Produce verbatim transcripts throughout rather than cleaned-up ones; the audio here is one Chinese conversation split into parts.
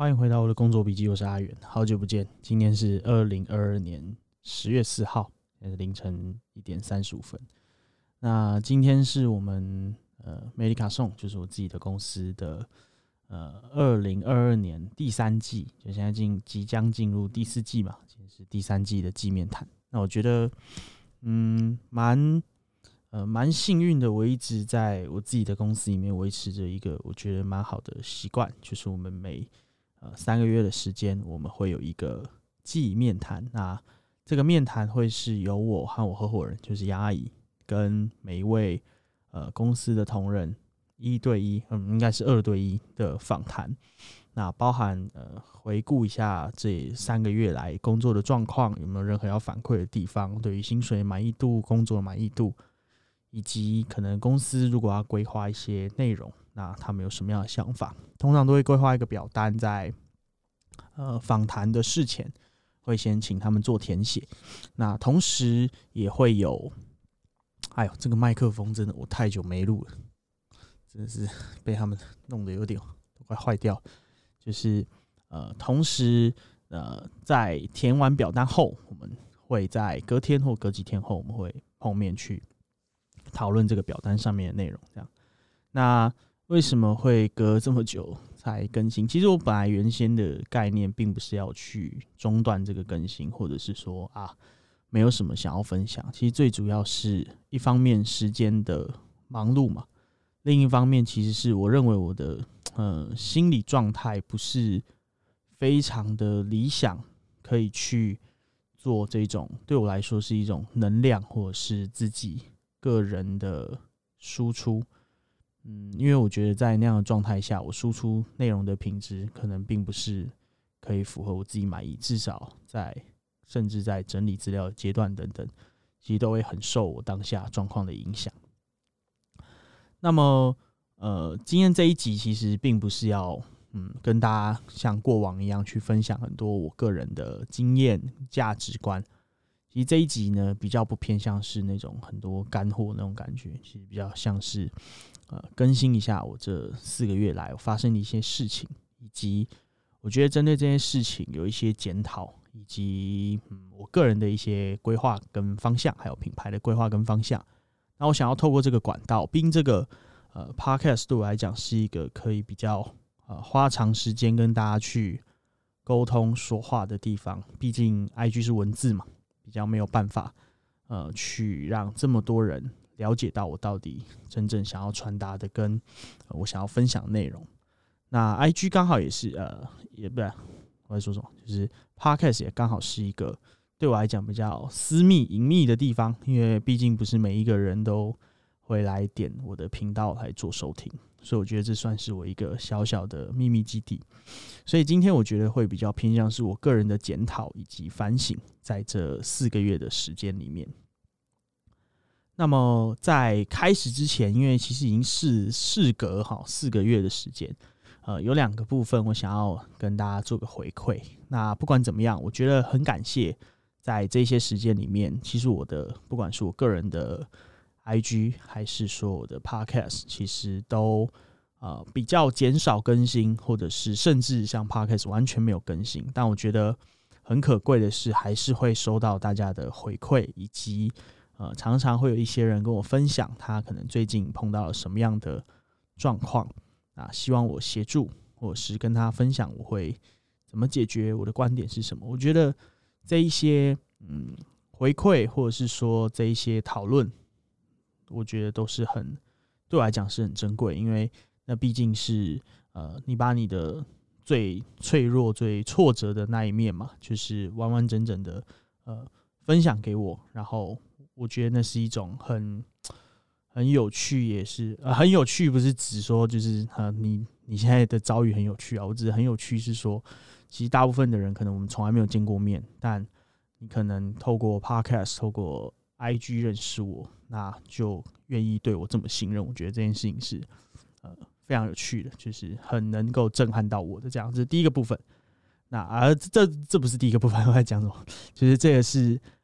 欢迎回到我的工作笔记，我是阿元，好久不见。今天是二零二二年十月四号，凌晨一点三十五分。那今天是我们呃美利卡颂，就是我自己的公司的呃二零二二年第三季，就现在进即将进入第四季嘛，今天是第三季的季面谈。那我觉得嗯蛮呃蛮幸运的，我一直在我自己的公司里面维持着一个我觉得蛮好的习惯，就是我们每呃，三个月的时间，我们会有一个季面谈。那这个面谈会是由我和我合伙人，就是杨阿姨，跟每一位呃公司的同仁一对一，嗯，应该是二对一的访谈。那包含呃回顾一下这三个月来工作的状况，有没有任何要反馈的地方，对于薪水满意度、工作满意度，以及可能公司如果要规划一些内容。那他们有什么样的想法？通常都会规划一个表单在，在呃访谈的事前，会先请他们做填写。那同时也会有，哎呦，这个麦克风真的我太久没录了，真的是被他们弄得有点都快坏掉。就是呃，同时呃，在填完表单后，我们会在隔天或隔几天后，我们会碰面去讨论这个表单上面的内容。这样，那为什么会隔这么久才更新？其实我本来原先的概念并不是要去中断这个更新，或者是说啊没有什么想要分享。其实最主要是一方面时间的忙碌嘛，另一方面其实是我认为我的呃心理状态不是非常的理想，可以去做这种对我来说是一种能量或者是自己个人的输出。嗯，因为我觉得在那样的状态下，我输出内容的品质可能并不是可以符合我自己满意，至少在甚至在整理资料的阶段等等，其实都会很受我当下状况的影响。那么，呃，今天这一集其实并不是要嗯跟大家像过往一样去分享很多我个人的经验、价值观。其实这一集呢，比较不偏向是那种很多干货那种感觉，其实比较像是呃更新一下我这四个月来发生的一些事情，以及我觉得针对这些事情有一些检讨，以及嗯我个人的一些规划跟方向，还有品牌的规划跟方向。那我想要透过这个管道，毕竟这个呃 podcast 对我来讲是一个可以比较呃花长时间跟大家去沟通说话的地方，毕竟 I G 是文字嘛。比较没有办法，呃，去让这么多人了解到我到底真正想要传达的跟、呃、我想要分享的内容。那 I G 刚好也是，呃，也不然我在说什么，就是 Podcast 也刚好是一个对我来讲比较私密、隐秘的地方，因为毕竟不是每一个人都会来点我的频道来做收听。所以我觉得这算是我一个小小的秘密基地，所以今天我觉得会比较偏向是我个人的检讨以及反省，在这四个月的时间里面。那么在开始之前，因为其实已经是事隔哈四个月的时间，呃，有两个部分我想要跟大家做个回馈。那不管怎么样，我觉得很感谢在这些时间里面，其实我的不管是我个人的I G 还是说我的 Podcast 其实都呃比较减少更新，或者是甚至像 Podcast 完全没有更新。但我觉得很可贵的是，还是会收到大家的回馈，以及呃常常会有一些人跟我分享他可能最近碰到了什么样的状况啊，希望我协助，或者是跟他分享我会怎么解决，我的观点是什么。我觉得这一些嗯回馈，或者是说这一些讨论，我觉得都是很对我来讲是很珍贵，因为那毕竟是呃，你把你的最脆弱、最挫折的那一面嘛，就是完完整整的呃分享给我，然后我觉得那是一种很很有趣，也是呃很有趣，不是只说就是呃你你现在的遭遇很有趣啊，我只是很有趣是说，其实大部分的人可能我们从来没有见过面，但你可能透过 Podcast， 透过I G 认识我，那就愿意对我这么信任。我觉得这件事情是呃非常有趣的，就是很能够震撼到我的这样。这是第一个部分。那而、啊、这这不是第一个部分，我在讲什么？就是这个是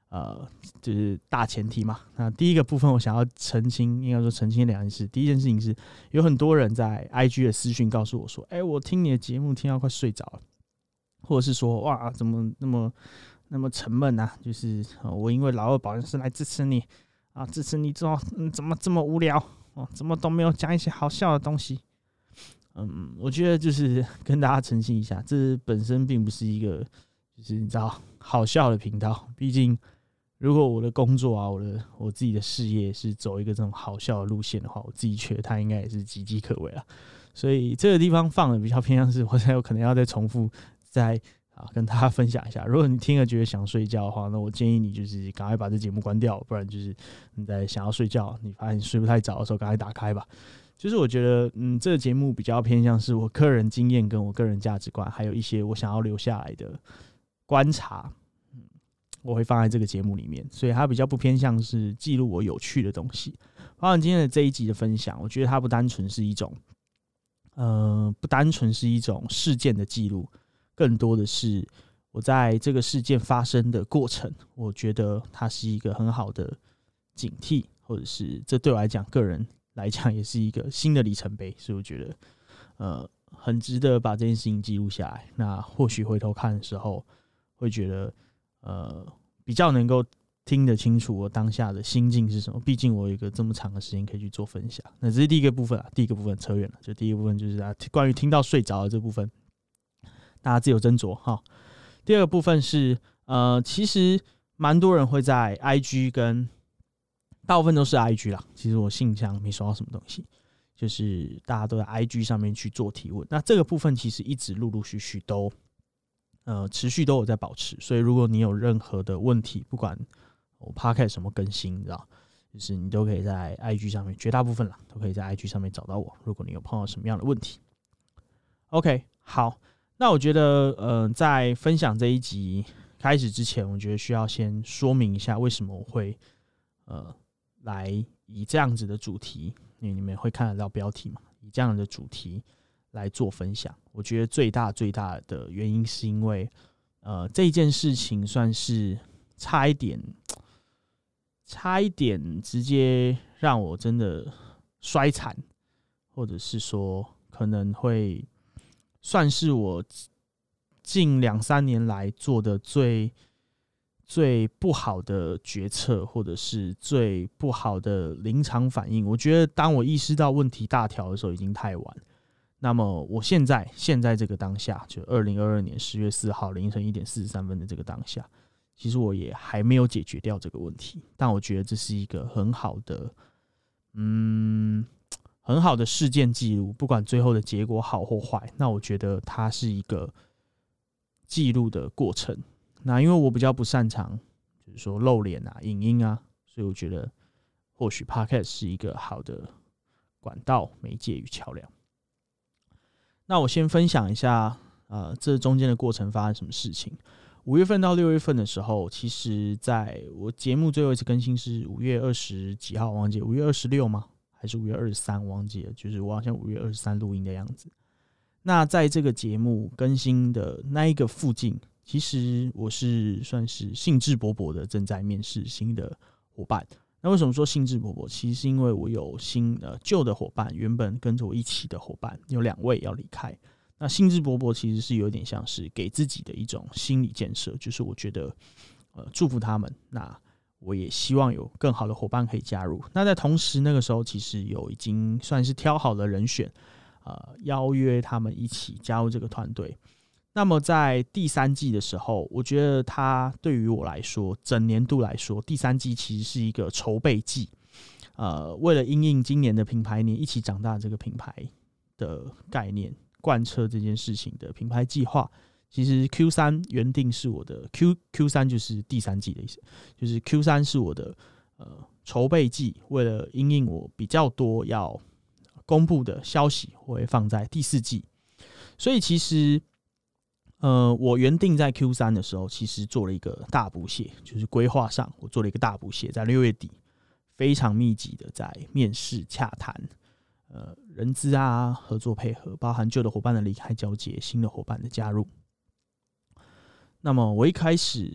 呃，就是大前提嘛。那第一个部分我想要澄清，应该说澄清两件事。第一件事情是，有很多人在 I G 的私讯告诉我说：“哎、欸，我听你的节目听到快睡着了。”或者是说：“哇，怎么那么那么沉闷啊？就是、呃、我因为老二保健室来支持你啊，支持你之后、嗯，怎么这么无聊？哦，怎么都没有讲一些好笑的东西？”嗯，我觉得就是跟大家澄清一下，这本身并不是一个就是你知道好笑的频道。毕竟，如果我的工作啊，我的我自己的事业是走一个这种好笑的路线的话，我自己觉得它应该也是岌岌可危啊。所以这个地方放的比较偏向是，我才有可能要再重复再啊跟大家分享一下。如果你听了觉得想睡觉的话，那我建议你就是赶快把这节目关掉，不然就是你在想要睡觉，你发现你睡不太着的时候，赶快打开吧。就是我觉得，嗯，这个节目比较偏向是我个人经验跟我个人价值观，还有一些我想要留下来的观察，嗯，我会放在这个节目里面，所以它比较不偏向是记录我有趣的东西。包含今天的这一集的分享，我觉得它不单纯是一种，呃，不单纯是一种事件的记录，更多的是我在这个事件发生的过程，我觉得它是一个很好的警惕，或者是这对我来讲个人来讲也是一个新的里程碑，所以我觉得呃很值得把这件事情记录下来。那或许回头看的时候，会觉得呃比较能够听得清楚我当下的心境是什么。毕竟我有一个这么长的时间可以去做分享。那这是第一个部分啊，第一个部分扯远了，就第一个部分就是啊关于听到睡着的这部分，大家自由斟酌哈。第二个部分是呃其实蛮多人会在 I G 跟大部分都是 I G 啦，其实我信箱没收到什么东西，就是大家都在 I G 上面去做提问。那这个部分其实一直陆陆续续都，呃，持续都有在保持。所以如果你有任何的问题，不管我 Podcast 什么更新，你知道，就是你都可以在 I G 上面，绝大部分啦都可以在 I G 上面找到我。如果你有碰到什么样的问题 ，OK， 好，那我觉得，呃，在分享这一集开始之前，我觉得需要先说明一下为什么我会，呃。来以这样子的主题，因为你们会看得到标题嘛，以这样的主题来做分享。我觉得最大最大的原因是因为，呃，这件事情算是差一点，差一点直接让我真的衰惨，或者是说可能会算是我近两三年来做的最。最不好的决策，或者是最不好的临场反应，我觉得当我意识到问题大条的时候，已经太晚。那么我现在现在这个当下，就二零二二年十月四号凌晨一点四十三分的这个当下，其实我也还没有解决掉这个问题。但我觉得这是一个很好的，嗯，很好的事件记录，不管最后的结果好或坏，那我觉得它是一个记录的过程。那因为我比较不擅长，就是说露脸啊、影音啊，所以我觉得或许 Podcast 是一个好的管道、媒介与桥梁。那我先分享一下，呃，这中间的过程发生什么事情。五月份到六月份的时候，其实在我节目最后一次更新是五月二十几号，我忘记五月二十六吗？还是五月二十三？忘记了，就是我好像五月二十三录音的样子。那在这个节目更新的那一个附近，其实我是算是兴致勃勃的正在面试新的伙伴。那为什么说兴致勃勃？其实是因为我有新呃旧的伙伴，原本跟着我一起的伙伴有两位要离开。那兴致勃勃其实是有点像是给自己的一种心理建设，就是我觉得呃祝福他们。那我也希望有更好的伙伴可以加入。那在同时那个时候，其实有已经算是挑好了人选，呃邀约他们一起加入这个团队。那么在第三季的时候，我觉得它对于我来说，整年度来说，第三季其实是一个筹备季。呃，为了因应今年的品牌年一起长大这个品牌的概念，贯彻这件事情的品牌计划，其实 Q 三 原定是我的 Q Q 三就是第三季的意思，就是 Q 三是我的呃筹备季，为了因应我比较多要公布的消息，我会放在第四季，所以其实。呃，我原定在 Q 三 的时候，其实做了一个大补血，就是规划上我做了一个大补血，在六月底非常密集的在面试、洽谈，呃，人资啊、合作配合，包含旧的伙伴的离开交接、新的伙伴的加入。那么我一开始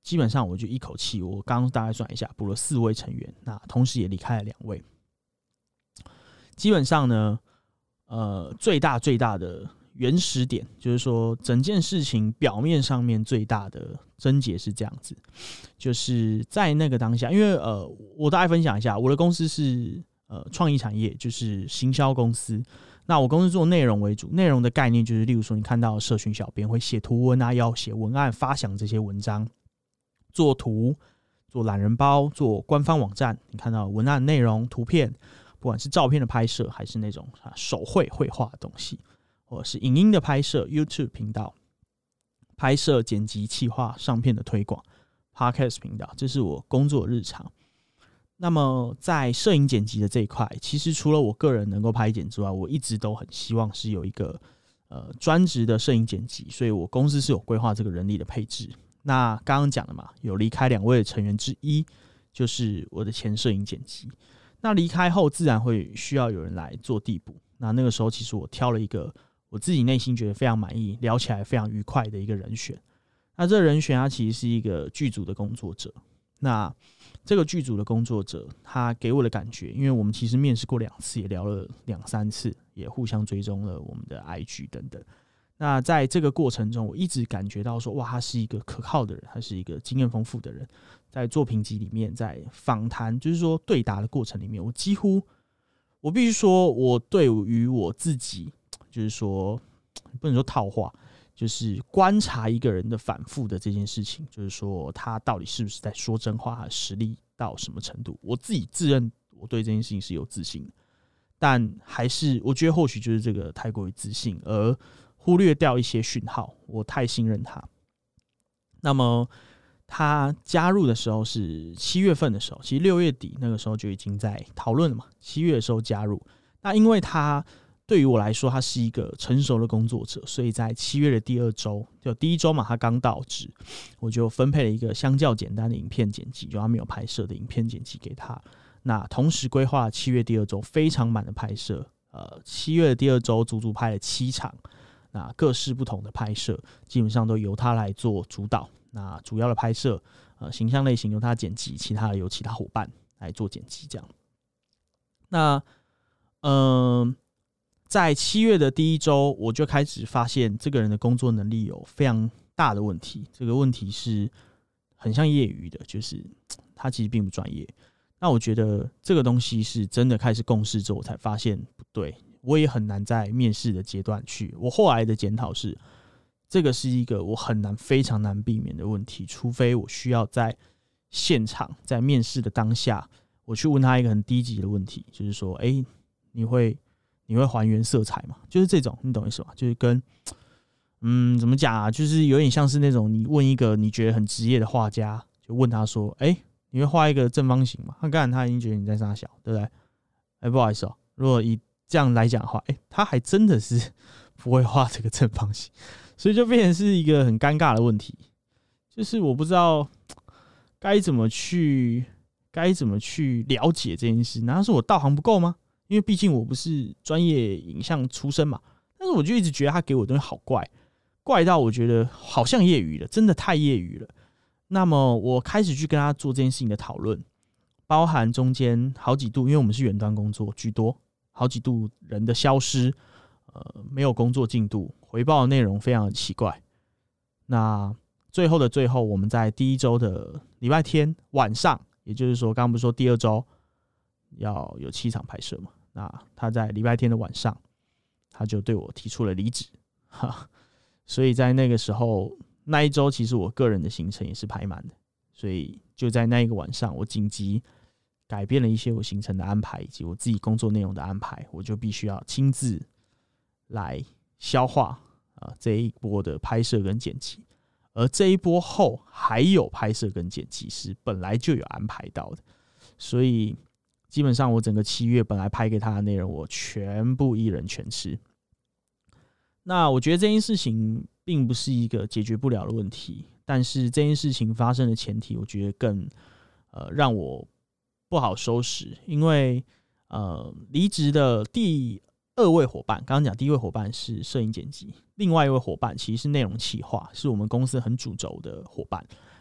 基本上我就一口气，我刚刚大概算一下，补了四位成员，那同时也离开了两位。基本上呢，呃，最大最大的原始点就是说，整件事情表面上面最大的症结是这样子，就是在那个当下，因为呃，我大概分享一下，我的公司是呃创意产业，就是行销公司。那我公司做内容为主，内容的概念就是，例如说你看到社群小编会写图文啊，要写文案、发想这些文章，做图、做懒人包、做官方网站，你看到文案内容、图片。不管是照片的拍摄，还是那种手绘绘画的东西，或者是影音的拍摄 ，YouTube 频道拍摄、剪辑、企划、上片的推广 ，Podcast 频道，这是我工作的日常。那么在摄影剪辑的这一块，其实除了我个人能够拍剪之外，我一直都很希望是有一个呃专职的摄影剪辑，所以我公司是有规划这个人力的配置。那刚刚讲的嘛，有离开两位的成员之一，就是我的前摄影剪辑。那离开后，自然会需要有人来做递补。那那个时候，其实我挑了一个我自己内心觉得非常满意、聊起来非常愉快的一个人选。那这个人选他其实是一个剧组的工作者。那这个剧组的工作者，他给我的感觉，因为我们其实面试过两次，也聊了两三次，也互相追踪了我们的 I G 等等。那在这个过程中，我一直感觉到说，哇，他是一个可靠的人，他是一个经验丰富的人。在作品集里面，在访谈，就是说对答的过程里面，我几乎，我必须说，我对于我自己，就是说，不能说套话，就是观察一个人的反复的这件事情，就是说他到底是不是在说真话，他的实力到什么程度，我自己自认我对这件事情是有自信的，但还是我觉得或许就是这个太过于自信，而忽略掉一些讯号，我太信任他。那么他加入的时候是七月份的时候，其实六月底那个时候就已经在讨论了嘛。七月的时候加入，那因为他对于我来说，他是一个成熟的工作者，所以在七月的第二周，就第一周嘛，他刚到职，我就分配了一个相较简单的影片剪辑，就他没有拍摄的影片剪辑给他。那同时规划七月第二周非常满的拍摄，呃，七月的第二周足足拍了七场，那各式不同的拍摄，基本上都由他来做主导。那主要的拍摄，呃，形象类型由他剪辑，其他的由其他伙伴来做剪辑，这样。那，嗯、呃，在七月的第一周，我就开始发现这个人的工作能力有非常大的问题。这个问题是很像业余的，就是他其实并不专业。那我觉得这个东西是真的开始共事之后，我才发现不对。我也很难在面试的阶段去。我后来的检讨是。这个是一个我很难、非常难避免的问题，除非我需要在现场，在面试的当下，我去问他一个很低级的问题，就是说，哎、欸，你会你会还原色彩吗？就是这种，你懂意思吗？就是跟，嗯，怎么讲啊？就是有点像是那种你问一个你觉得很职业的画家，就问他说，哎、欸，你会画一个正方形吗？他刚才他已经觉得你在傻小，对不对？哎、欸，不好意思哦、喔，如果以这样来讲的话，哎、欸，他还真的是不会画这个正方形。所以就变成是一个很尴尬的问题，就是我不知道该怎么去该怎么去了解这件事。难道是我道行不够吗？因为毕竟我不是专业影像出身嘛。但是我就一直觉得他给我的东西好怪，怪到我觉得好像业余了，真的太业余了。那么我开始去跟他做这件事情的讨论，包含中间好几度，因为我们是远端工作居多，好几度人的消失。呃，没有工作进度，回报的内容非常的奇怪。那最后的最后，我们在第一周的礼拜天晚上，也就是说，刚刚不是说第二周要有七场拍摄嘛？那他在礼拜天的晚上，他就对我提出了离职。哈，所以在那个时候，那一周其实我个人的行程也是排满的，所以就在那一个晚上，我紧急改变了一些我行程的安排以及我自己工作内容的安排，我就必须要亲自。来消化啊这一波的拍摄跟剪辑，而这一波后还有拍摄跟剪辑是本来就有安排到的，所以基本上我整个七月本来拍给他的内容，我全部一人全吃。那我觉得这件事情并不是一个解决不了的问题，但是这件事情发生的前提，我觉得更呃让我不好收拾，因为呃离职的第。二位伙伴，刚刚讲第一位伙伴是摄影剪辑，另外一位伙伴其实是内容企划，是我们公司很主轴的伙伴。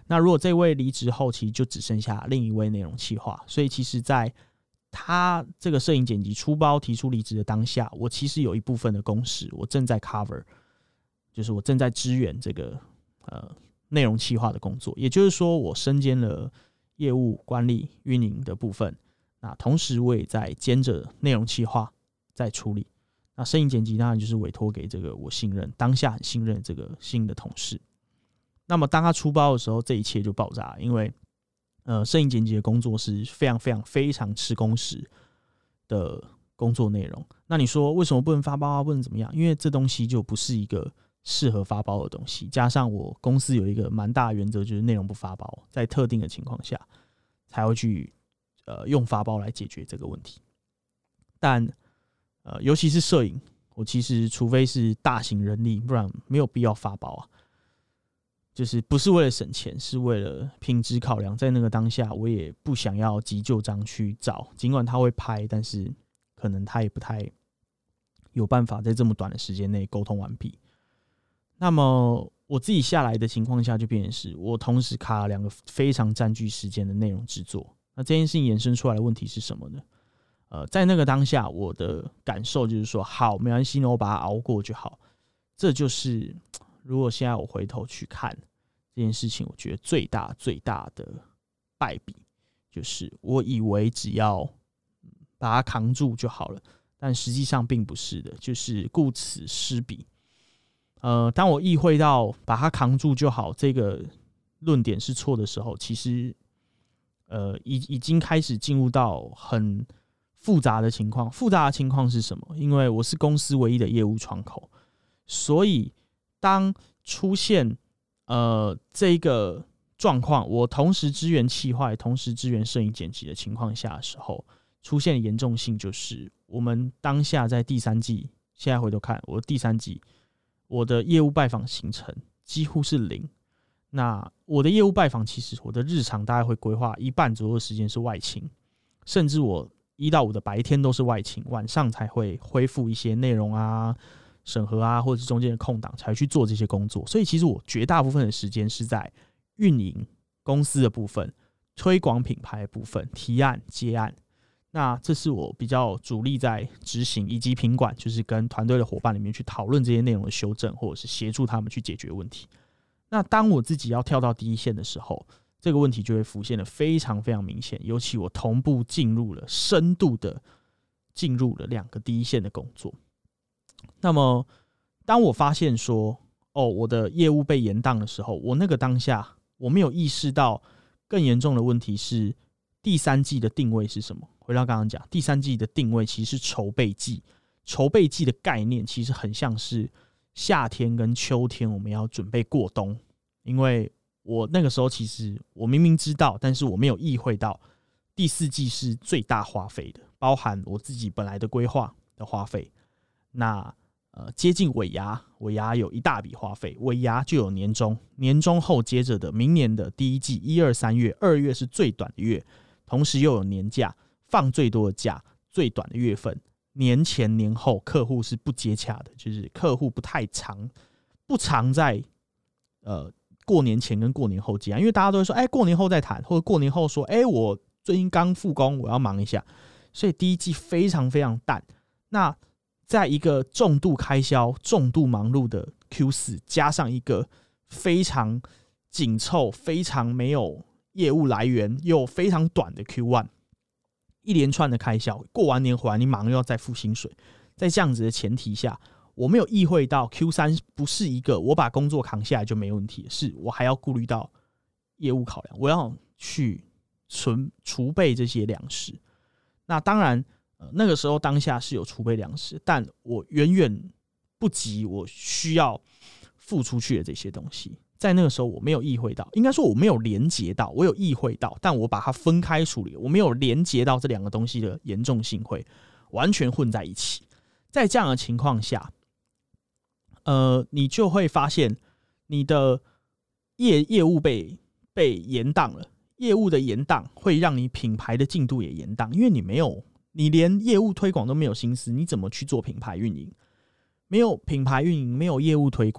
那如果这位离职后，其实就只剩下另一位内容企划，所以其实在他这个摄影剪辑出包提出离职的当下，我其实有一部分的工时我正在 cover， 就是我正在支援这个呃内容企划的工作，也就是说我身兼了业务管理运营的部分，那同时我也在兼着内容企划在处理。那摄影剪辑当然就是委托给这个我信任当下很信任这个新的同事。那么当他出包的时候，这一切就爆炸，因为呃，摄影剪辑的工作是非常非常非常吃工时的工作内容。那你说为什么不能发包啊？不能怎么样？因为这东西就不是一个适合发包的东西。加上我公司有一个蛮大的原则，就是内容不发包，在特定的情况下才会去呃用发包来解决这个问题。但呃，尤其是摄影，我其实除非是大型人力，不然没有必要发包啊。就是不是为了省钱，是为了品质考量。在那个当下，我也不想要急就章去找，尽管他会拍，但是可能他也不太有办法在这么短的时间内沟通完毕。那么我自己下来的情况下，就变成是我同时卡了两个非常占据时间的内容制作。那这件事情衍生出来的问题是什么呢？呃，在那个当下，我的感受就是说，好，没关系，我把它熬过就好。这就是如果现在我回头去看这件事情，我觉得最大最大的败笔就是我以为只要把它扛住就好了，但实际上并不是的，就是顾此失彼。呃，当我意会到把它扛住就好这个论点是错的时候，其实呃已已经开始进入到很复杂的情况。复杂的情况是什么？因为我是公司唯一的业务窗口，所以当出现呃这个状况，我同时支援企划，同时支援摄影剪辑的情况下的时候，出现的严重性就是我们当下在第三季，现在回头看我的第三季，我的业务拜访行程几乎是零。那我的业务拜访，其实我的日常大概会规划一半左右的时间是外勤，甚至我一到五的白天都是外勤，晚上才会恢复一些内容啊、审核啊，或者是中间的空档才去做这些工作。所以其实我绝大部分的时间是在运营公司的部分、推广品牌的部分、提案、接案。那这是我比较主力在执行，以及品管，就是跟团队的伙伴里面去讨论这些内容的修正，或者是协助他们去解决问题。那当我自己要跳到第一线的时候，这个问题就会浮现的非常非常明显。尤其我同步进入了深度的进入了两个第一线的工作。那么当我发现说，哦，我的业务被延宕的时候，我那个当下我没有意识到更严重的问题是第三季的定位是什么。回到刚刚讲，第三季的定位其实是筹备季，筹备季的概念其实很像是夏天跟秋天我们要准备过冬。因为我那个时候其实我明明知道，但是我没有意会到第四季是最大花费的，包含我自己本来的规划的花费。那呃接近尾牙，尾牙有一大笔花费，尾牙就有年终，年终后接着的明年的第一季一二三月，二月是最短的月，同时又有年假，放最多的假，最短的月份。年前年后客户是不接洽的，就是客户不太常不常在呃过年前跟过年后接案，因为大家都会说，哎、欸，过年后再谈，或者过年后说，哎、欸，我最近刚复工，我要忙一下，所以第一季非常非常淡。那在一个重度开销、重度忙碌的 Q 四， 加上一个非常紧凑、非常没有业务来源又非常短的 Q 一， 一连串的开销，过完年回来你马上又要再付薪水，在这样子的前提下，我没有意会到 Q 三 不是一个我把工作扛下来就没问题，是我还要顾虑到业务考量，我要去存储备这些粮食。那当然、呃、那个时候当下是有储备粮食，但我远远不及我需要付出去的这些东西。在那个时候我没有意会到，应该说我没有连结到，我有意会到，但我把它分开处理，我没有连结到这两个东西的严重性会完全混在一起。在这样的情况下，呃，你就会发现你的业业务被被延宕了，业务的延宕会让你品牌的进度也延宕，因为你没有，你连业务推广都没有心思，你怎么去做品牌运营？没有品牌运营，没有业务推广，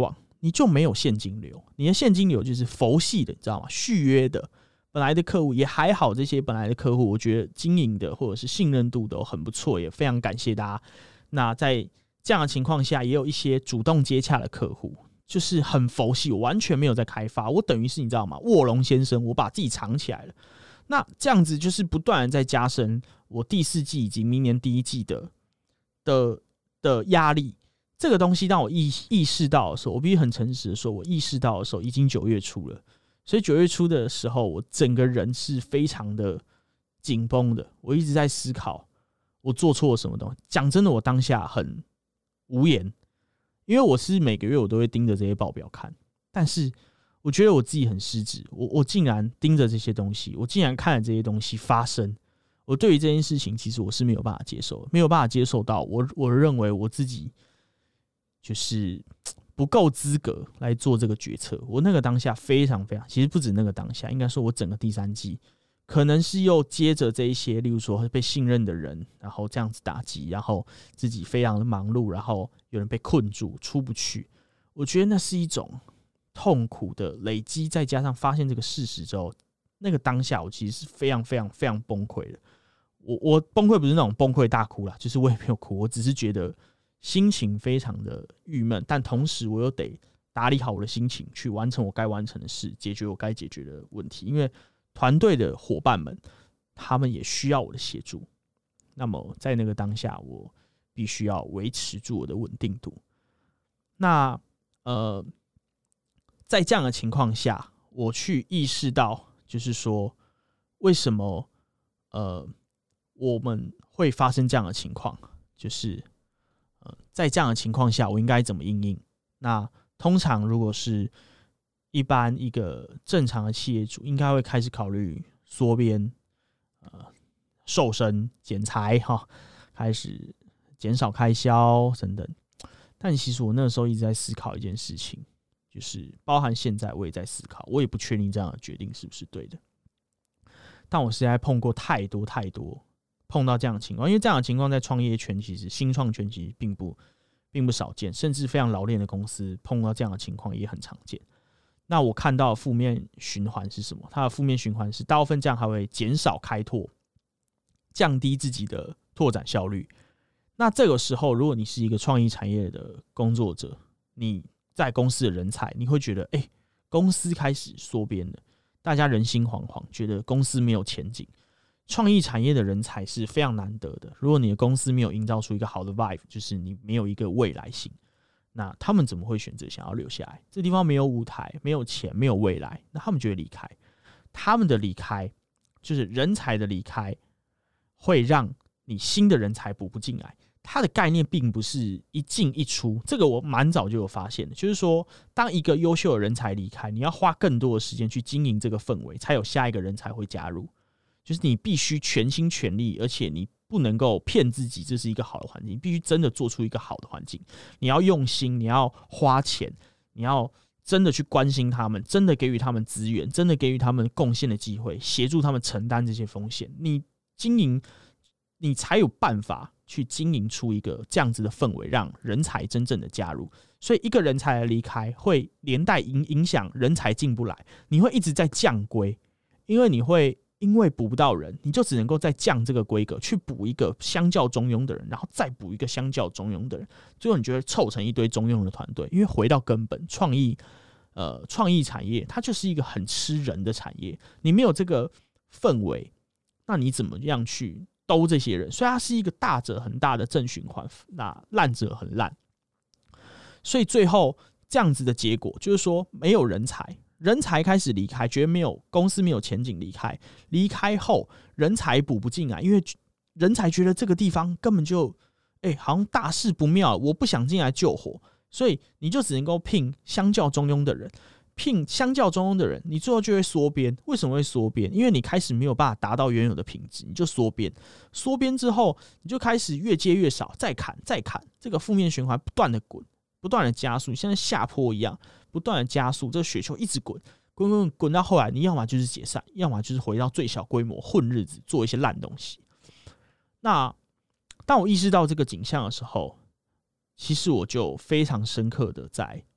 你就没有现金流，你的现金流就是佛系的，你知道吗？续约的，本来的客户也还好，这些本来的客户，我觉得经营的或者是信任度都很不错，也非常感谢大家。那在这样的情况下，也有一些主动接洽的客户，就是很佛系，我完全没有在开发，我等于是你知道吗？卧龙先生，我把自己藏起来了。那这样子就是不断的在加深我第四季以及明年第一季的的的压力。这个东西当我意意识到的时候，我必须很诚实的说，我意识到的时候已经九月初了。所以九月初的时候，我整个人是非常的紧绷的。我一直在思考我做错了什么东西。讲真的，我当下很无言，因为我是每个月我都会盯着这些报表看，但是我觉得我自己很失职。我我竟然盯着这些东西，我竟然看了这些东西发生。我对于这件事情，其实我是没有办法接受，没有办法接受到我我认为我自己就是不够资格来做这个决策。我那个当下非常非常，其实不止那个当下，应该说我整个第三季，可能是又接着这一些，例如说被信任的人，然后这样子打击，然后自己非常的忙碌，然后有人被困住出不去。我觉得那是一种痛苦的累积，再加上发现这个事实之后，那个当下我其实是非常非常非常崩溃的。我我崩溃不是那种崩溃大哭啦，就是我也没有哭，我只是觉得心情非常的郁闷，但同时我又得打理好我的心情，去完成我该完成的事，解决我该解决的问题。因为团队的伙伴们，他们也需要我的协助。那么在那个当下，我必须要维持住我的稳定度。那呃，在这样的情况下，我去意识到，就是说，为什么呃我们会发生这样的情况，就是呃在这样的情况下，我应该怎么因应？那通常如果是一般一个正常的企业主，应该会开始考虑缩编、呃瘦身、减财哈，开始减少开销等等。但其实我那个时候一直在思考一件事情，就是包含现在我也在思考，我也不确定这样的决定是不是对的。但我实在碰过太多太多碰到这样的情况，因为这样的情况在创业圈其实新创圈其实并不并不少见，甚至非常老练的公司碰到这样的情况也很常见。那我看到的负面循环是什么？它的负面循环是大部分这样还会减少开拓，降低自己的拓展效率。那这个时候，如果你是一个创意产业的工作者，你在公司的人才，你会觉得，哎、欸，公司开始缩编了，大家人心惶惶，觉得公司没有前景。创意产业的人才是非常难得的，如果你的公司没有营造出一个好的 vibe， 就是你没有一个未来性，那他们怎么会选择想要留下来？这地方没有舞台，没有钱，没有未来，那他们就会离开。他们的离开，就是人才的离开，会让你新的人才补不进来。它的概念并不是一进一出，这个我蛮早就有发现的，就是说，当一个优秀的人才离开，你要花更多的时间去经营这个氛围，才有下一个人才会加入。就是你必须全心全力，而且你不能够骗自己这是一个好的环境，必须真的做出一个好的环境。你要用心，你要花钱，你要真的去关心他们，真的给予他们资源，真的给予他们贡献的机会，协助他们承担这些风险。你经营，你才有办法去经营出一个这样子的氛围，让人才真正的加入。所以一个人才的离开，会连带影响人才进不来，你会一直在降规，因为你会。因为补不到人，你就只能够再降这个规格，去补一个相较中庸的人，然后再补一个相较中庸的人，最后你就会凑成一堆中庸的团队。因为回到根本，创意，呃，创意产业它就是一个很吃人的产业，你没有这个氛围，那你怎么样去兜这些人？所以它是一个大者很大的正循环，那烂者很烂。所以最后这样子的结果就是说，没有人才。人才开始离开，觉得没有公司没有前景，离开。离开后，人才补不进来，因为人才觉得这个地方根本就，哎、欸，好像大事不妙，我不想进来救火，所以你就只能够聘相较中庸的人，聘相较中庸的人，你最后就会缩编。为什么会缩编？因为你开始没有办法达到原有的品质，你就缩编。缩编之后，你就开始越接越少，再砍再砍，这个负面循环不断的滚，不断的加速，像下坡一样。不断的加速，这个雪球一直滚，滚滚滚到后来，你要么就是解散，要么就是回到最小规模混日子，做一些烂东西。那当我意识到这个景象的时候，其实我就非常深刻的在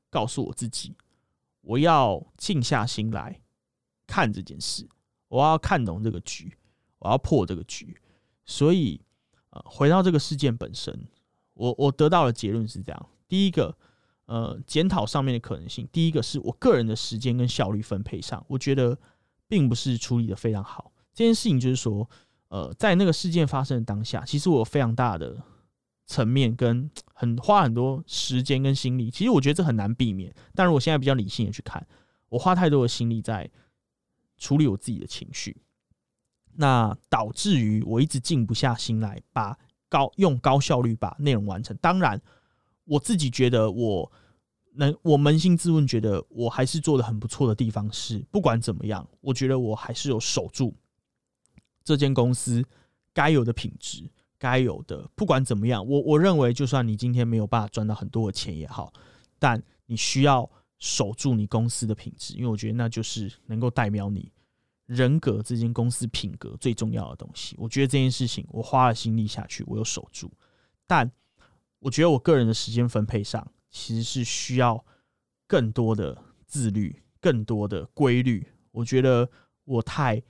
告诉我自己，我要静下心来看这件事，我要看懂这个局，我要破这个局。所以，呃，回到这个事件本身，我我得到的结论是这样：第一个，呃，检讨上面的可能性，第一个是我个人的时间跟效率分配上，我觉得并不是处理的非常好。这件事情就是说，呃，在那个事件发生的当下，其实我有非常大的层面跟很花很多时间跟心力，其实我觉得这很难避免。但是我现在比较理性的去看，我花太多的心力在处理我自己的情绪，那导致于我一直静不下心来，把高用高效率把内容完成。当然，我自己觉得我能，我扪心自问，觉得我还是做得很不错的地方是，不管怎么样，我觉得我还是有守住这间公司该有的品质。该有的，不管怎么样，我我认为，就算你今天没有办法赚到很多的钱也好，但你需要守住你公司的品质，因为我觉得那就是能够代表你人格这间公司品格最重要的东西。我觉得这件事情我花了心力下去，我有守住，但我觉得我个人的时间分配上其实是需要更多的自律，更多的规律。我觉得我太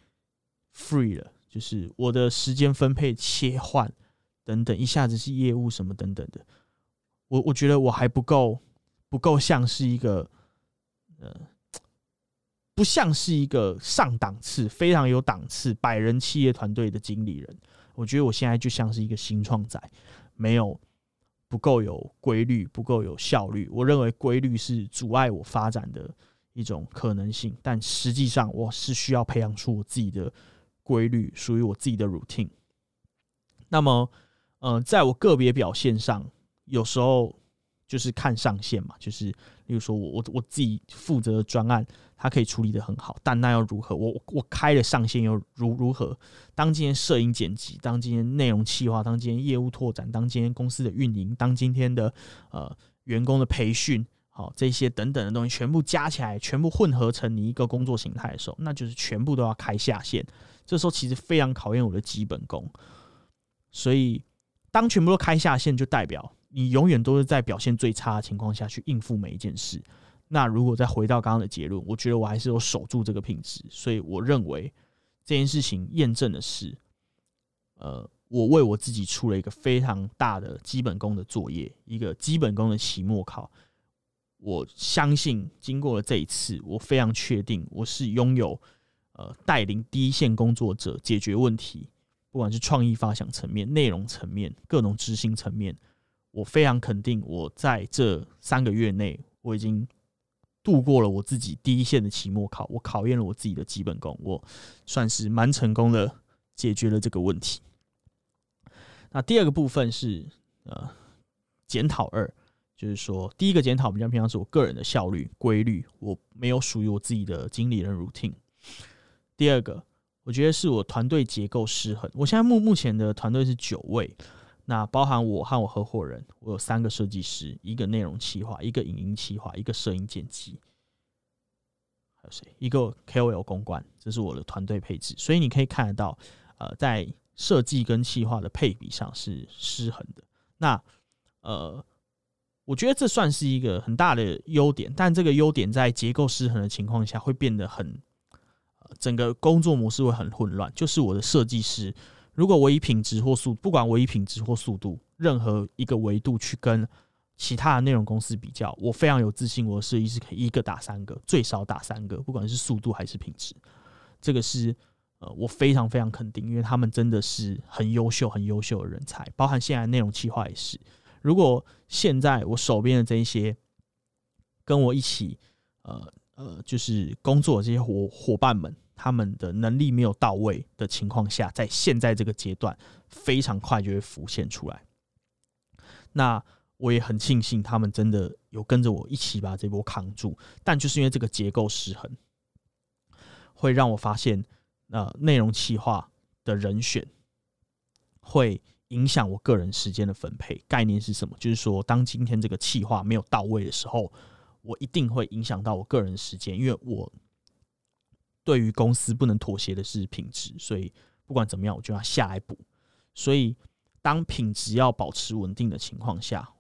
free 了。就是我的时间分配切换等等，一下子是业务什么等等的，我我觉得我还不够，不够像是一个，呃，不像是一个上档次、非常有档次百人企业团队的经理人。我觉得我现在就像是一个新创仔，没有不够有规律，不够有效率。我认为规律是阻碍我发展的一种可能性，但实际上我是需要培养出我自己的规律，属于我自己的 routine。那么，呃，在我个别表现上，有时候就是看上限嘛，就是例如说我我我自己负责的专案，它可以处理得很好，但那又如何？我我开了上限又如如何？当今天摄影剪辑，当今天内容企划，当今天业务拓展，当今天公司的运营，当今天的呃员工的培训。好，这些等等的东西全部加起来，全部混合成你一个工作形态的时候，那就是全部都要开下线。这时候其实非常考验我的基本功。所以，当全部都开下线，就代表你永远都是在表现最差的情况下去应付每一件事。那如果再回到刚刚的结论，我觉得我还是有守住这个品质。所以，我认为这件事情验证的是，呃，我为我自己出了一个非常大的基本功的作业，一个基本功的期末考。我相信经过了这一次，我非常确定我是拥有呃带领第一线工作者解决问题，不管是创意发想层面、内容层面、各种执行层面，我非常肯定我在这三个月内，我已经度过了我自己第一线的期末考，我考验了我自己的基本功，我算是蛮成功的解决了这个问题。那第二个部分是呃检讨二。就是说，第一个检讨比较偏向是我个人的效率、规律，我没有属于我自己的经理人 routine。第二个，我觉得是我团队结构失衡。我现在目目前的团队是九位，那包含我和我合伙人，我有三个设计师，一个内容企划，一个影音企划，一个摄影剪辑，还有谁？一个 K O L 公关，这是我的团队配置。所以你可以看得到，呃，在设计跟企划的配比上是失衡的。那呃。我觉得这算是一个很大的优点，但这个优点在结构失衡的情况下会变得很，呃、整个工作模式会很混乱。就是我的设计师，如果我以品质或速，不管我以品质或速度，任何一个维度去跟其他的内容公司比较，我非常有自信，我的设计师可以一个打三个，最少打三个，不管是速度还是品质。这个是呃我非常非常肯定，因为他们真的是很优秀、很优秀的人才，包含现在内容企划也是。如果现在我手边的这一些跟我一起呃呃就是工作的这些伙伙伴们，他们的能力没有到位的情况下，在现在这个阶段非常快就会浮现出来。那我也很庆幸他们真的有跟着我一起把这波扛住，但就是因为这个结构失衡，会让我发现呃内容企划的人选会影响我个人时间的分配。概念是什么？就是说，当今天这个企划没有到位的时候，我一定会影响到我个人时间，因为我对于公司不能妥协的是品质，所以不管怎么样，我就要下来补。所以，当品质要保持稳定的情况下，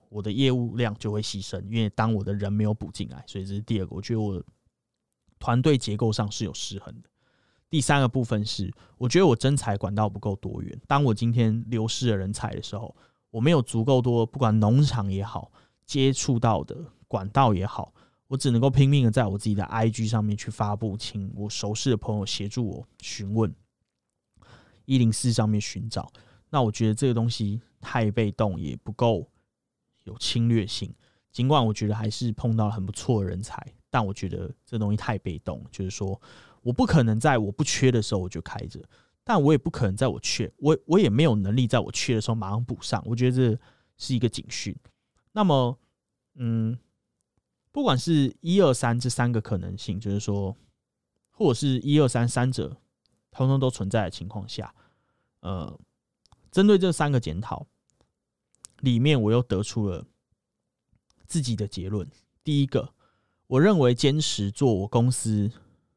我的业务量就会牺牲，因为当我的人没有补进来，所以这是第二个，我觉得我团队结构上是有失衡的。第三个部分是，我觉得我征才管道不够多元。当我今天流失了人才的时候，我没有足够多，不管农场也好，接触到的管道也好，我只能够拼命的在我自己的 I G 上面去发布，请我熟识的朋友协助我询问，一零四上面寻找。那我觉得这个东西太被动，也不够有侵略性。尽管我觉得还是碰到了很不错的人才，但我觉得这东西太被动，就是说我不可能在我不缺的时候我就开着，但我也不可能在我缺，我我也没有能力在我缺的时候马上补上。我觉得这是一个警讯。那么，嗯，不管是一二三这三个可能性，就是说，或者是一二三三者通通都存在的情况下，呃，针对这三个检讨里面，我又得出了自己的结论。第一个，我认为坚持做我公司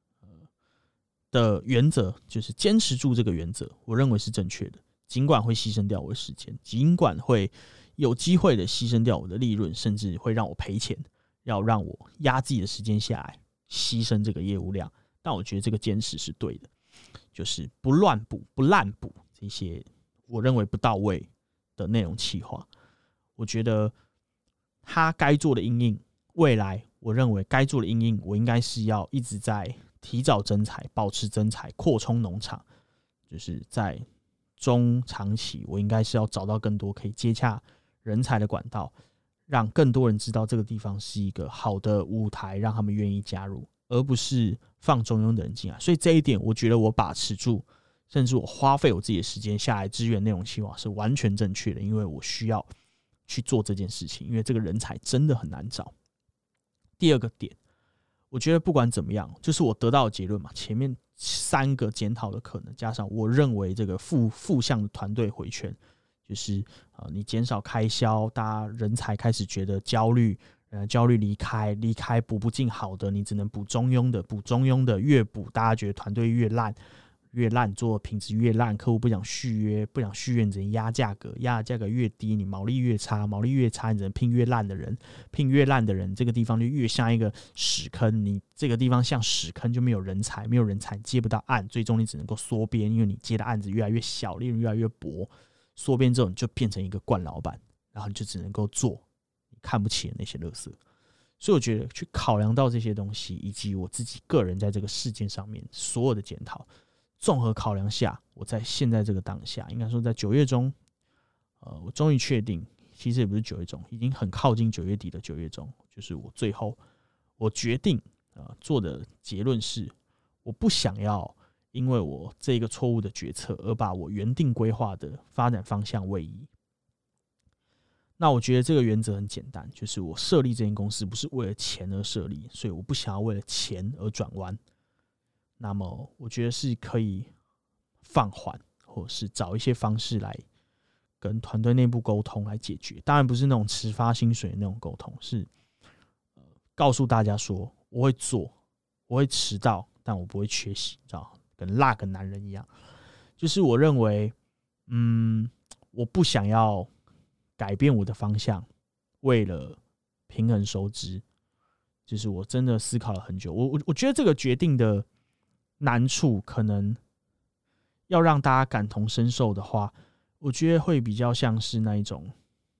的原则，就是坚持住这个原则，我认为是正确的。尽管会牺牲掉我的时间，尽管会有机会的牺牲掉我的利润，甚至会让我赔钱，要让我压自己的时间下来，牺牲这个业务量，但我觉得这个坚持是对的，就是不乱补、不滥补这些我认为不到位的内容企划。我觉得他该做的因应，未来我认为该做的因应，我应该是要一直在提早征才，保持征才，扩充农场，就是在中长期，我应该是要找到更多可以接洽人才的管道，让更多人知道这个地方是一个好的舞台，让他们愿意加入，而不是放中庸的人进来。所以这一点，我觉得我把持住，甚至我花费我自己的时间下来支援内容企划是完全正确的，因为我需要去做这件事情，因为这个人才真的很难找。第二个点，我觉得不管怎么样，就是我得到的结论嘛，前面三个检讨的可能，加上我认为这个负负向的团队回圈，就是呃你减少开销，大家人才开始觉得焦虑，呃焦虑离开，离开补不进好的，你只能补中庸的，补中庸的越补，大家觉得团队越烂。越烂做品质越烂，客户不想续约，不想续约，你只能压价格，压的价格越低，你毛利越差，毛利越差，你只能聘越烂的人，聘越烂的人，这个地方就越像一个屎坑，你这个地方像屎坑就没有人才，没有人才接不到案，最终你只能够缩编，因为你接的案子越来越小，利润越来越薄，缩编之后你就变成一个惯老板，然后你就只能够做你看不起的那些垃圾。所以我觉得去考量到这些东西，以及我自己个人在这个事件上面所有的检讨。综合考量下，我在现在这个当下，应该说在九月中，呃，我终于确定，其实也不是九月中，已经很靠近九月底的九月中，就是我最后我决定呃做的结论是，我不想要因为我这个错误的决策而把我原定规划的发展方向位移。那我觉得这个原则很简单，就是我设立这间公司不是为了钱而设立，所以我不想要为了钱而转弯。那么我觉得是可以放缓，或者是找一些方式来跟团队内部沟通来解决。当然不是那种迟发薪水的那种沟通，是、呃、告诉大家说我会做，我会迟到，但我不会缺席，知道跟辣个男人一样。就是我认为，嗯，我不想要改变我的方向，为了平衡收支。就是我真的思考了很久，我我我觉得这个决定的难处可能要让大家感同身受的话，我觉得会比较像是那一种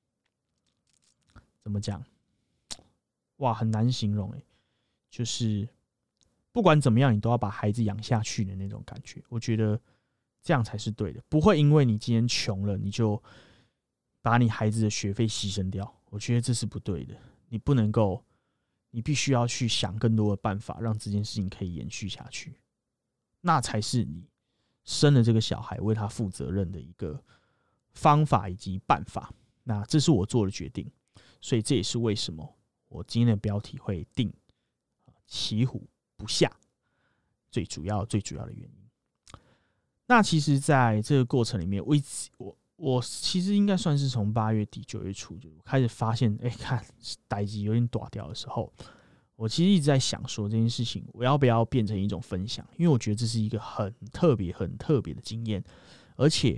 怎么讲？哇，很难形容哎，就是不管怎么样，你都要把孩子养下去的那种感觉。我觉得这样才是对的，不会因为你今天穷了，你就把你孩子的学费牺牲掉。我觉得这是不对的，你不能够，你必须要去想更多的办法，让这件事情可以延续下去。那才是你生了这个小孩为他负责任的一个方法以及办法。那这是我做的决定，所以这也是为什么我今天的标题会定骑虎不下最主要最主要的原因。那其实在这个过程里面，我一直我我其实应该算是从八月底九月初就开始发现，哎、欸，看代志有点大条的时候。我其实一直在想说这件事情，我要不要变成一种分享？因为我觉得这是一个很特别、很特别的经验，而且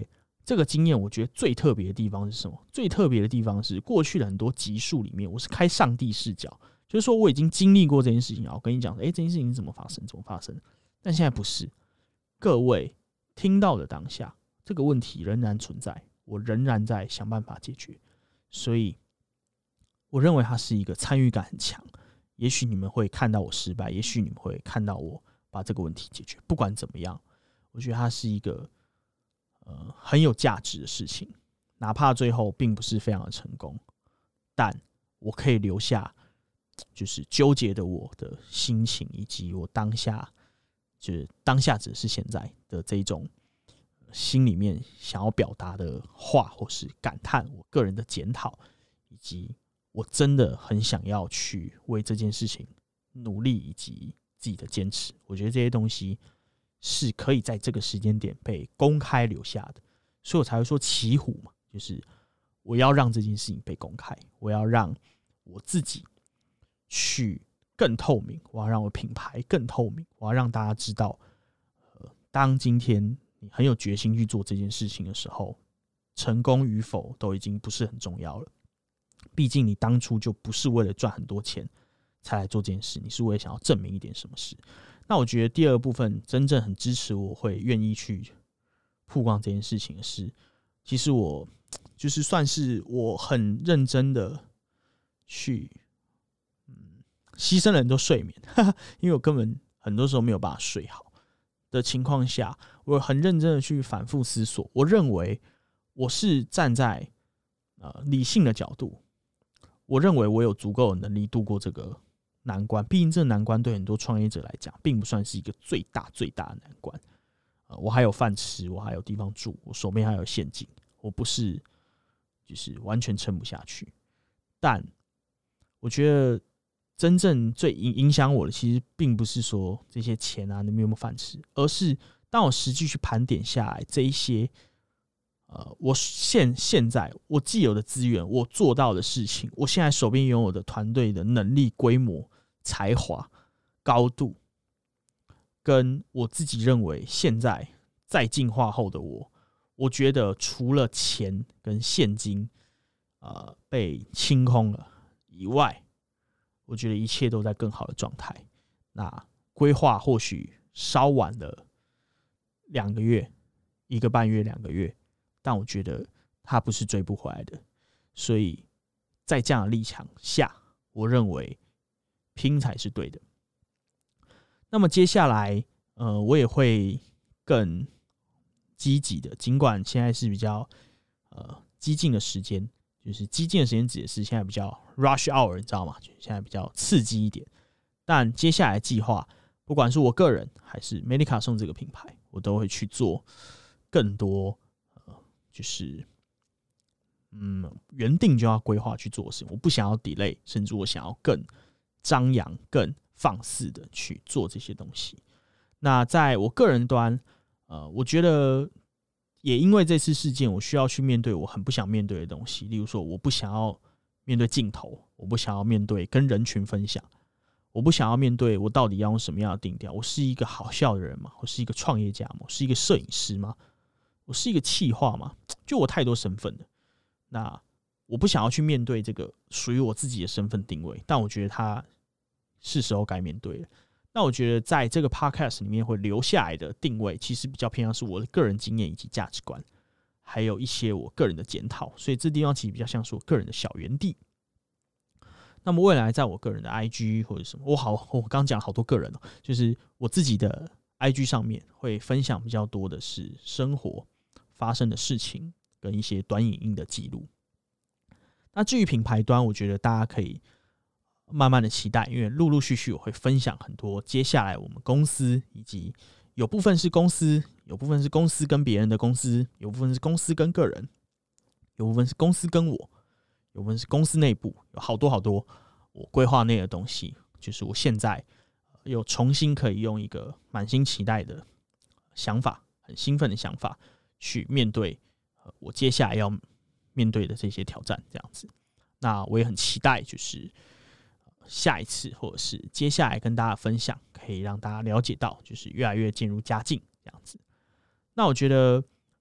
这个经验我觉得最特别的地方是什么？最特别的地方是过去的很多集数里面，我是开上帝视角，就是说我已经经历过这件事情，我跟你讲，哎、欸，这件事情怎么发生，怎么发生？但现在不是，各位听到的当下，这个问题仍然存在，我仍然在想办法解决，所以我认为它是一个参与感很强。也许你们会看到我失败，也许你们会看到我把这个问题解决。不管怎么样，我觉得它是一个呃很有价值的事情，哪怕最后并不是非常的成功，但我可以留下就是纠结的我的心情，以及我当下就是当下只是现在的这一种心里面想要表达的话，或是感叹我个人的检讨，以及我真的很想要去为这件事情努力，以及自己的坚持。我觉得这些东西是可以在这个时间点被公开留下的，所以我才会说骑虎嘛，就是我要让这件事情被公开，我要让我自己去更透明，我要让我品牌更透明，我要让大家知道，呃，当今天你很有决心去做这件事情的时候，成功与否都已经不是很重要了。毕竟你当初就不是为了赚很多钱才来做这件事，你是为了想要证明一点什么事。那我觉得第二个部分真正很支持我会愿意去曝光这件事情的是，其实我就是算是我很认真的去嗯牺牲了很多睡眠，因为我根本很多时候没有办法睡好的情况下，我很认真的去反复思索。我认为我是站在呃理性的角度，我认为我有足够的能力度过这个难关。毕竟这个难关对很多创业者来讲，并不算是一个最大最大的难关。呃，我还有饭吃，我还有地方住，我手边还有现金，我不是就是完全撑不下去。但我觉得真正最影响我的，其实并不是说这些钱啊，你们有没有饭吃，而是当我实际去盘点下来，这一些呃，我现现在我既有的资源，我做到的事情，我现在手边拥有的团队的能力、规模、才华、高度，跟我自己认为现在再进化后的我，我觉得除了钱跟现金呃被清空了以外，我觉得一切都在更好的状态。那规划或许稍晚了两个月、一个半月、两个月。但我觉得他不是追不回来的，所以在这样的立场下，我认为拼才是对的。那么接下来，呃，我也会更积极的，尽管现在是比较呃激进的时间，就是激进的时间指的是现在比较 rush hour， 你知道吗？就现在比较刺激一点。但接下来计划，不管是我个人还是 Medica 送这个品牌，我都会去做更多。就是嗯，原定就要规划去做的事情，我不想要 delay， 甚至我想要更张扬、更放肆的去做这些东西。那在我个人端，呃，我觉得也因为这次事件，我需要去面对我很不想面对的东西，例如说，我不想要面对镜头，我不想要面对跟人群分享，我不想要面对我到底要用什么样的定调。我是一个好笑的人吗？我是一个创业家吗？我是一个摄影师吗？我是一个企划嘛，就我太多身份了。那我不想要去面对这个属于我自己的身份定位，但我觉得它是时候该面对了。那我觉得在这个 podcast 里面会留下来的定位，其实比较偏向是我的个人经验以及价值观，还有一些我个人的检讨，所以这地方其实比较像是我个人的小园地。那么未来在我个人的 I G 或者什么，我好，我刚刚讲好多个人哦，就是我自己的 I G 上面会分享比较多的是生活发生的事情跟一些短影音的记录。那至于品牌端，我觉得大家可以慢慢的期待，因为陆陆续续我会分享很多接下来我们公司，以及有部分是公司，有部分是公司跟别人的公司，有部分是公司跟个人，有部分是公司跟我，有部分是公司内部，有好多好多我规划内的东西，就是我现在又重新可以用一个满心期待的想法，很兴奋的想法去面对我接下来要面对的这些挑战，这样子。那我也很期待，就是下一次或者是接下来跟大家分享，可以让大家了解到，就是越来越渐入佳境这样子。那我觉得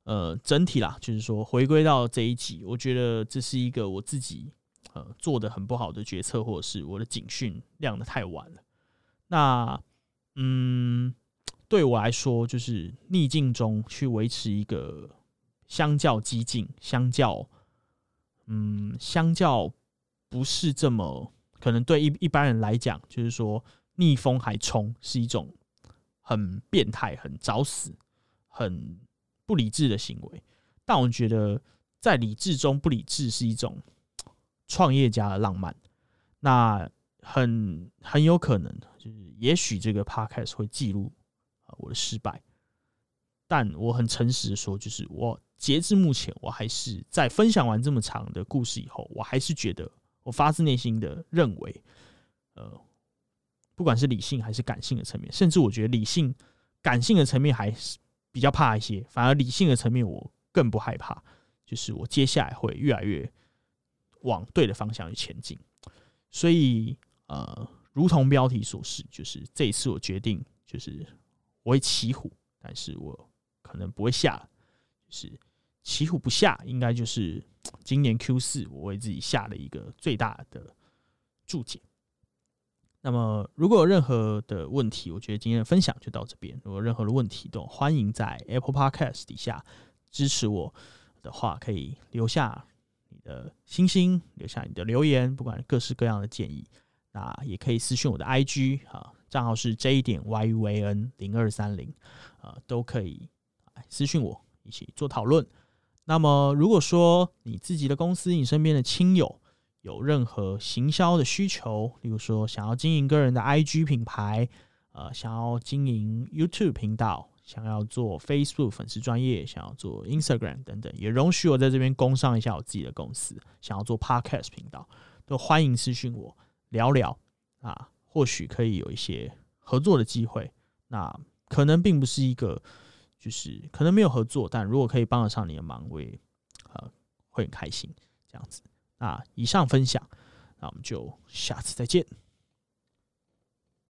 呃，整体啦，就是说回归到这一集，我觉得这是一个我自己呃做的很不好的决策，或者是我的警讯亮的太晚了。那嗯，对我来说，就是逆境中去维持一个相较激进、相较嗯、相较不是这么可能对一一般人来讲，就是说逆风还冲是一种很变态、很找死、很不理智的行为。但我觉得在理智中不理智是一种创业家的浪漫。那很很有可能就是也许这个 podcast 会记录我的失败，但我很诚实的说，就是我截至目前，我还是在分享完这么长的故事以后，我还是觉得我发自内心的认为，呃，不管是理性还是感性的层面，甚至我觉得理性、感性的层面还是比较怕一些，反而理性的层面我更不害怕，就是我接下来会越来越往对的方向去前进。所以，呃，如同标题所示，就是这一次我决定，就是我会骑虎，但是我可能不会下，就是骑虎不下，应该就是今年 Q 四 我为自己下了一个最大的注解。那么，如果有任何的问题，我觉得今天的分享就到这边。如果有任何的问题，都欢迎在 Apple Podcast 底下支持我的话，可以留下你的星星，留下你的留言，不管各式各样的建议。那也可以私讯我的 I G 啊，账号是 J 点 Y U A N 零二三零，啊，都可以私讯我一起做讨论。那么，如果说你自己的公司、你身边的亲友有任何行销的需求，例如说想要经营个人的 I G 品牌，呃，想要经营 YouTube 频道，想要做 Facebook 粉丝专页，想要做 Instagram 等等，也容许我在这边工商一下我自己的公司，想要做 Podcast 频道，都欢迎私讯我聊聊啊，或许可以有一些合作的机会。那可能并不是一个，就是可能没有合作，但如果可以帮得上你的忙，我也呃会很开心这样子。那以上分享，那我们就下次再见。